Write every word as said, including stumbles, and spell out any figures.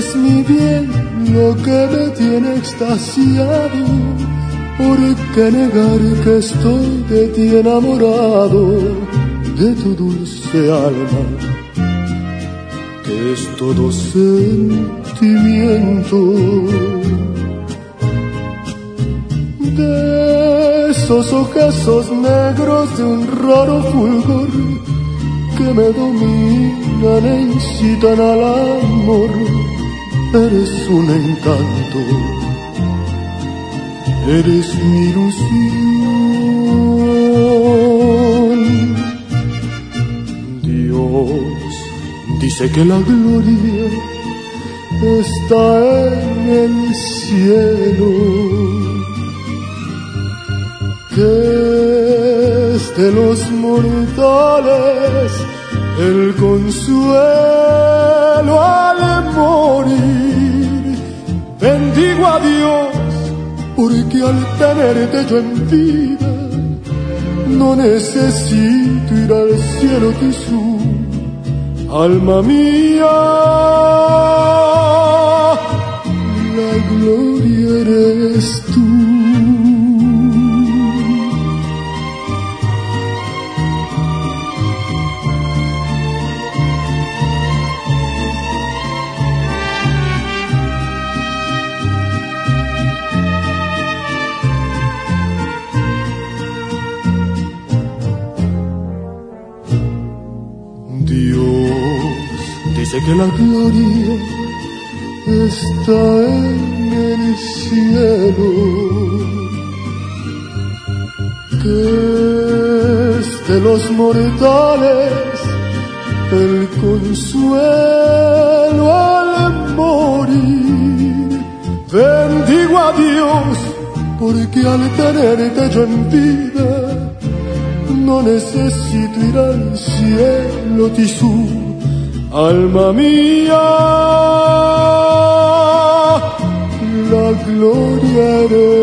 Eres mi bien, lo que me tiene extasiado. ¿Por qué negar que estoy de ti enamorado? De tu dulce alma, que es todo sentimiento. De esos ojazos negros de un raro fulgor que me dominan e incitan al amor. Eres un encanto, eres mi ilusión. Dios dice que la gloria está en el cielo, que es de los mortales el consuelo al morir. Bendigo a Dios porque al tenerte yo en vida no necesito ir al cielo Tisú, alma mía. La gloria eres tú. Dice que la gloria está en el cielo, que es de los mortales el consuelo al morir. Bendigo a Dios porque al tenerte yo en vida no necesito ir al cielo Tisú, alma mía. La gloria eres